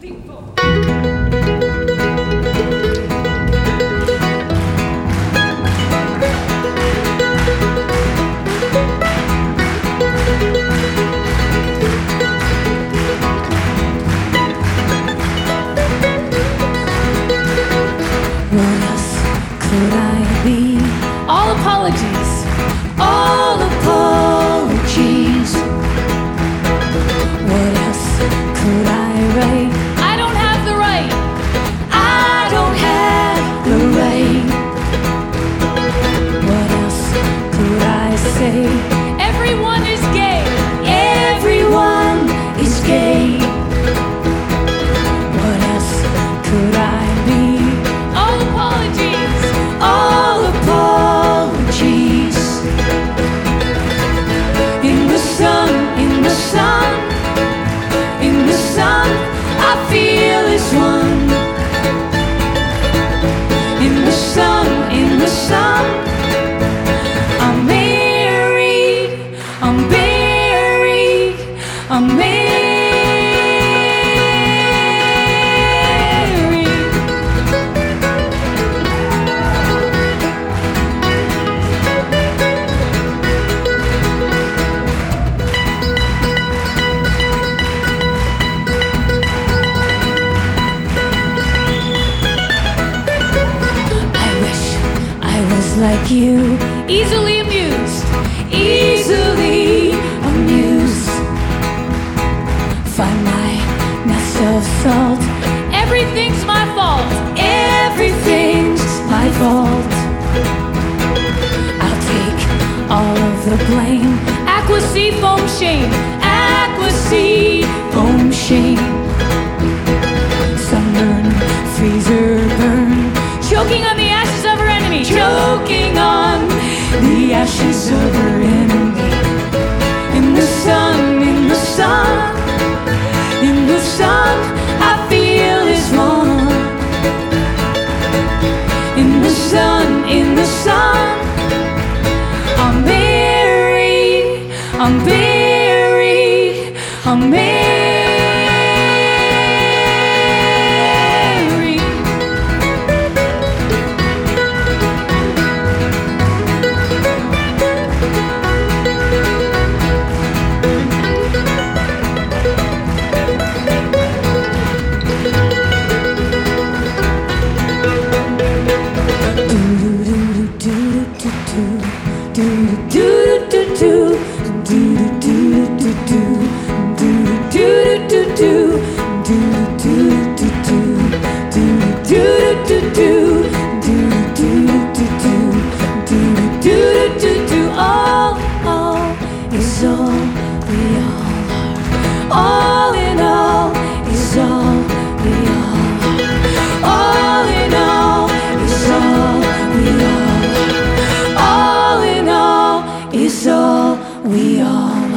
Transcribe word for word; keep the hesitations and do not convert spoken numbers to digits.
people. What else could I be? All apologies. All apologies. What else could I write? I don't have the right. I don't have the right. What else could I say? Everyone is gay. Everyone is gay. What else could I be? All apologies. All apologies. In the sun, in the sun, in the sun, I feel as one. In the sun, in the sun, I'm married, I'm buried, I'm married. Like you, Easily amused. easily amused. Find my nest of salt. Everything's my fault. Everything's my fault. I'll take all of the blame. Aqua sea foam shame. Aqua sea foam shame. Sunburn, freezer burn. Choking on the ashes of her enemy. Choking on the ashes of her enemy. In the sun, in the sun, in the sun, I feel as one. In the sun, in the sun, I'm buried, I'm buried, I'm buried. All in all is all we all are. All in all is all we all are. All in all is all we all are.